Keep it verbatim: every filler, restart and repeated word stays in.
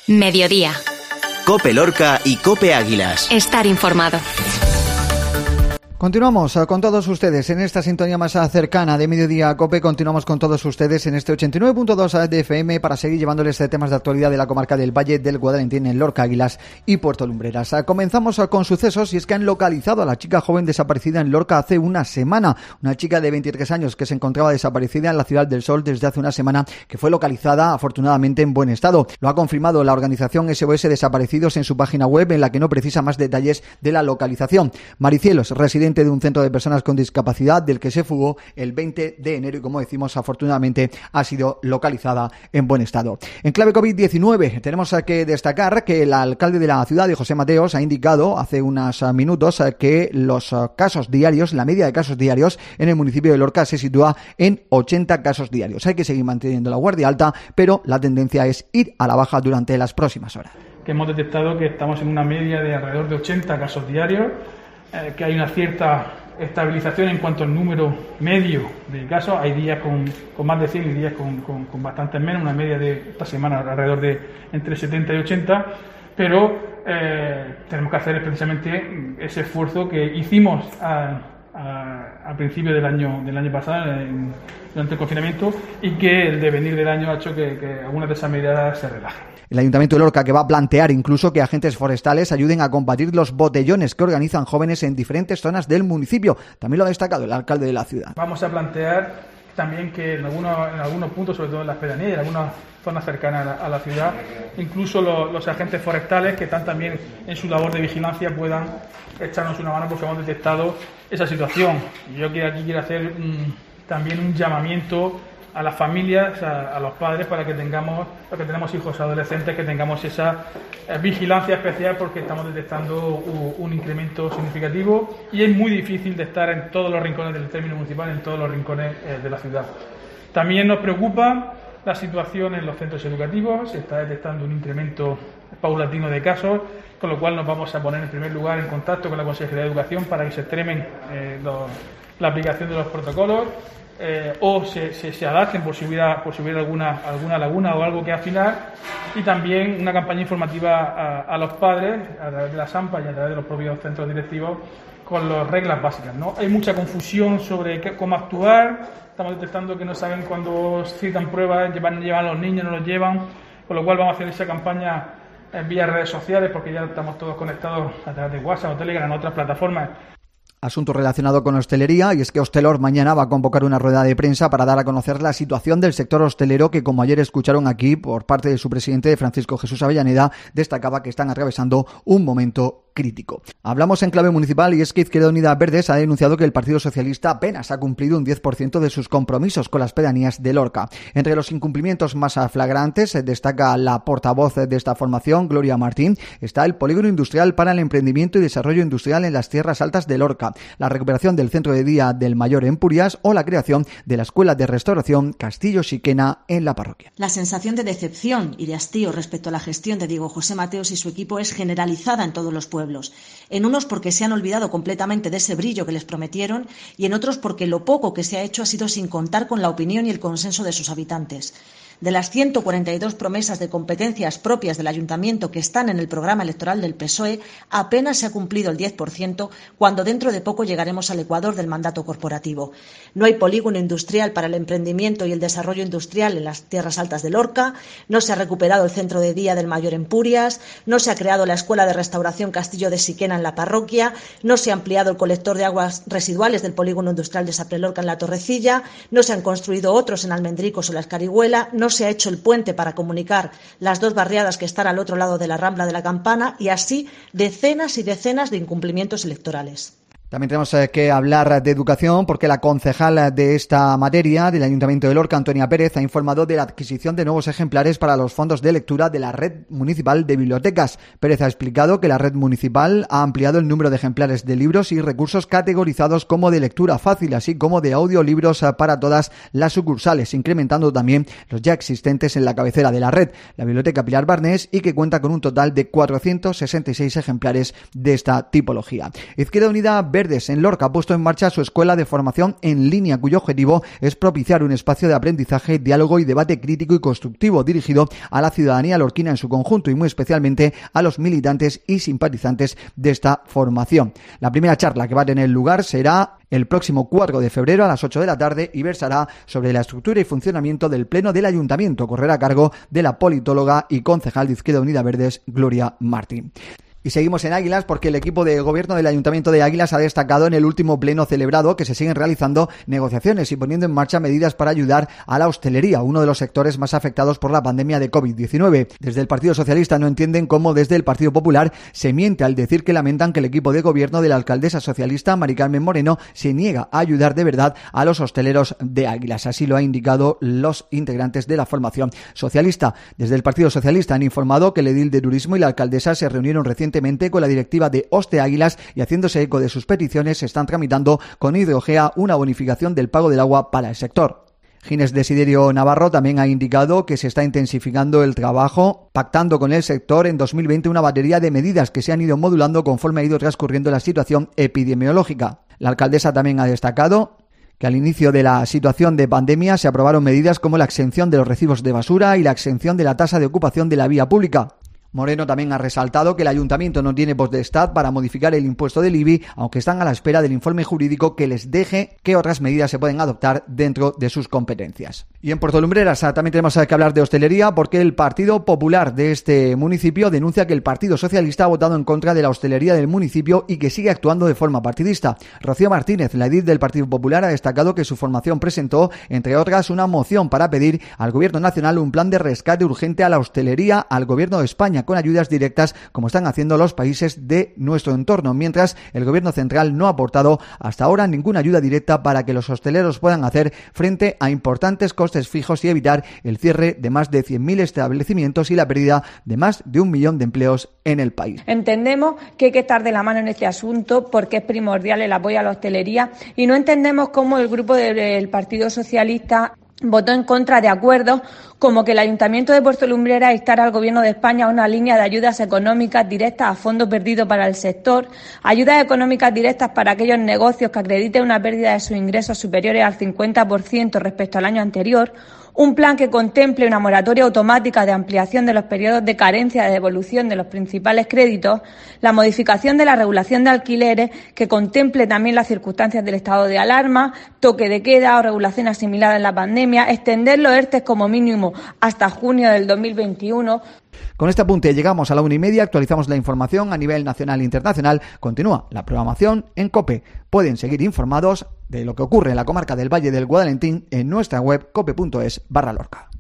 Mediodía. COPE Lorca y COPE Águilas. Estar informado. Continuamos con todos ustedes en esta sintonía más cercana de Mediodía COPE. Continuamos con todos ustedes en este ochenta y nueve punto dos de F M para seguir llevándoles temas de actualidad de la comarca del Valle del Guadalentín en Lorca, Águilas y Puerto Lumbreras. Comenzamos con sucesos y es que han localizado a la chica joven desaparecida en Lorca hace una semana. Una chica de veintitrés años que se encontraba desaparecida en la Ciudad del Sol desde hace una semana, que fue localizada afortunadamente en buen estado. Lo ha confirmado la organización S O S Desaparecidos en su página web, en la que no precisa más detalles de la localización. Maricielos, residente de un centro de personas con discapacidad del que se fugó el veinte de enero y, como decimos, afortunadamente ha sido localizada en buen estado. En clave COVID diecinueve tenemos que destacar que el alcalde de la ciudad, José Mateos, ha indicado hace unos minutos que los casos diarios, la media de casos diarios en el municipio de Lorca se sitúa en ochenta casos diarios. Hay que seguir manteniendo la guardia alta, pero la tendencia es ir a la baja durante las próximas horas. Que hemos detectado que estamos en una media de alrededor de ochenta casos diarios, Eh, que hay una cierta estabilización en cuanto al número medio de casos. Hay días con, con más de cien y días con, con, con bastantes menos, una media de esta semana alrededor de entre setenta y ochenta, pero eh, tenemos que hacer precisamente ese esfuerzo que hicimos a, a, a principios del año del año pasado, en, durante el confinamiento, y que el devenir del año ha hecho que, que algunas de esas medidas se relajen. El Ayuntamiento de Lorca, que va a plantear incluso que agentes forestales ayuden a combatir los botellones que organizan jóvenes en diferentes zonas del municipio. También lo ha destacado el alcalde de la ciudad. Vamos a plantear también que en algunos, en algunos puntos, sobre todo en las pedanías y en algunas zonas cercanas a la, a la ciudad, incluso los, los agentes forestales que están también en su labor de vigilancia puedan echarnos una mano, porque hemos detectado esa situación. Yo aquí quiero hacer un, también un llamamiento a las familias, a, a los padres, para que tengamos, para que tenemos hijos adolescentes, que tengamos esa eh, vigilancia especial, porque estamos detectando un, un incremento significativo y es muy difícil de estar en todos los rincones del término municipal, en todos los rincones eh, de la ciudad. También nos preocupa la situación en los centros educativos. Se está detectando un incremento paulatino de casos, con lo cual nos vamos a poner en primer lugar en contacto con la Consejería de Educación para que se extremen eh, los, la aplicación de los protocolos. Eh, o se, se, se adapten por si hubiera, por si hubiera alguna, alguna laguna o algo que afinar, y también una campaña informativa a, a los padres a través de la SAMPA y a través de los propios centros directivos con las reglas básicas, ¿no? Hay mucha confusión sobre qué, cómo actuar. Estamos detectando que no saben cuando citan pruebas, llevan, llevan a los niños, no los llevan, con lo cual vamos a hacer esa campaña en vía redes sociales, porque ya estamos todos conectados a través de WhatsApp o Telegram, otras plataformas. Asunto relacionado con hostelería, y es que Hostelor mañana va a convocar una rueda de prensa para dar a conocer la situación del sector hostelero, que, como ayer escucharon aquí por parte de su presidente, Francisco Jesús Avellaneda, destacaba que están atravesando un momento crítico. Hablamos en clave municipal, y es que Izquierda Unida Verdes ha denunciado que el Partido Socialista apenas ha cumplido un diez por ciento de sus compromisos con las pedanías de Lorca. Entre los incumplimientos más flagrantes, destaca la portavoz de esta formación, Gloria Martín, está el polígono industrial para el emprendimiento y desarrollo industrial en las tierras altas de Lorca, la recuperación del centro de día del Mayor en Purias o la creación de la escuela de restauración Castillo Xiquena en la parroquia. La sensación de decepción y de hastío respecto a la gestión de Diego José Mateos y su equipo es generalizada en todos los pueblos. En unos porque se han olvidado completamente de ese brillo que les prometieron, y en otros porque lo poco que se ha hecho ha sido sin contar con la opinión y el consenso de sus habitantes. De las ciento cuarenta y dos promesas de competencias propias del Ayuntamiento que están en el programa electoral del P S O E, apenas se ha cumplido el diez por ciento, cuando dentro de poco llegaremos al ecuador del mandato corporativo. No hay polígono industrial para el emprendimiento y el desarrollo industrial en las tierras altas de Lorca, no se ha recuperado el centro de día del Mayor en Purias, no se ha creado la escuela de restauración Castillo de Xiquena en la parroquia, no se ha ampliado el colector de aguas residuales del polígono industrial de Saprelorca en la Torrecilla, no se han construido otros en Almendricos o la Escarihuela, no se ha hecho el puente para comunicar las dos barriadas que están al otro lado de la Rambla de la Campana, y así decenas y decenas de incumplimientos electorales. También tenemos que hablar de educación, porque la concejal de esta materia del Ayuntamiento de Lorca, Antonia Pérez, ha informado de la adquisición de nuevos ejemplares para los fondos de lectura de la Red Municipal de Bibliotecas. Pérez ha explicado que la red municipal ha ampliado el número de ejemplares de libros y recursos categorizados como de lectura fácil, así como de audiolibros para todas las sucursales, incrementando también los ya existentes en la cabecera de la red, la Biblioteca Pilar Barnés, y que cuenta con un total de cuatrocientos sesenta y seis ejemplares de esta tipología. Izquierda Unida Verdes en Lorca ha puesto en marcha su escuela de formación en línea, cuyo objetivo es propiciar un espacio de aprendizaje, diálogo y debate crítico y constructivo dirigido a la ciudadanía lorquina en su conjunto y muy especialmente a los militantes y simpatizantes de esta formación. La primera charla que va a tener lugar será el próximo cuatro de febrero a las ocho de la tarde y versará sobre la estructura y funcionamiento del Pleno del Ayuntamiento. Correrá a cargo de la politóloga y concejal de Izquierda Unida Verdes, Gloria Martín. Y seguimos en Águilas porque el equipo de gobierno del Ayuntamiento de Águilas ha destacado en el último pleno celebrado que se siguen realizando negociaciones y poniendo en marcha medidas para ayudar a la hostelería, uno de los sectores más afectados por la pandemia de covid diecinueve. Desde el Partido Socialista no entienden cómo desde el Partido Popular se miente al decir que lamentan que el equipo de gobierno de la alcaldesa socialista Mari Carmen Moreno se niega a ayudar de verdad a los hosteleros de Águilas. Así lo han indicado los integrantes de la formación socialista. Desde el Partido Socialista han informado que el edil de turismo y la alcaldesa se reunieron recientemente con la directiva de Hoste Águilas y haciéndose eco de sus peticiones se están tramitando con Hidrogea una bonificación del pago del agua para el sector. Ginés Desiderio Navarro también ha indicado que se está intensificando el trabajo, pactando con el sector en dos mil veinte una batería de medidas que se han ido modulando conforme ha ido transcurriendo la situación epidemiológica. La alcaldesa también ha destacado que al inicio de la situación de pandemia se aprobaron medidas como la exención de los recibos de basura y la exención de la tasa de ocupación de la vía pública. Moreno también ha resaltado que el Ayuntamiento no tiene potestad para modificar el impuesto del I B I, aunque están a la espera del informe jurídico que les deje qué otras medidas se pueden adoptar dentro de sus competencias. Y en Puerto Lumbreras también tenemos que hablar de hostelería porque el Partido Popular de este municipio denuncia que el Partido Socialista ha votado en contra de la hostelería del municipio y que sigue actuando de forma partidista. Rocío Martínez, la edil del Partido Popular, ha destacado que su formación presentó, entre otras, una moción para pedir al Gobierno Nacional un plan de rescate urgente a la hostelería al Gobierno de España, con ayudas directas como están haciendo los países de nuestro entorno, mientras el Gobierno central no ha aportado hasta ahora ninguna ayuda directa para que los hosteleros puedan hacer frente a importantes costes fijos y evitar el cierre de más de cien mil establecimientos y la pérdida de más de un millón de empleos en el país. Entendemos que hay que estar de la mano en este asunto porque es primordial el apoyo a la hostelería y no entendemos cómo el grupo del Partido Socialista votó en contra de acuerdos como que el Ayuntamiento de Puerto Lumbreras instara al Gobierno de España a una línea de ayudas económicas directas a fondo perdido para el sector, ayudas económicas directas para aquellos negocios que acrediten una pérdida de sus ingresos superiores al cincuenta por ciento respecto al año anterior, un plan que contemple una moratoria automática de ampliación de los periodos de carencia de devolución de los principales créditos, la modificación de la regulación de alquileres que contemple también las circunstancias del estado de alarma, toque de queda o regulación asimilada en la pandemia, extender los ERTE como mínimo hasta junio del dos mil veintiuno. Con este apunte llegamos a la una y media, actualizamos la información a nivel nacional e internacional. Continúa la programación en COPE. Pueden seguir informados de lo que ocurre en la comarca del Valle del Guadalentín en nuestra web cope punto es barra Lorca.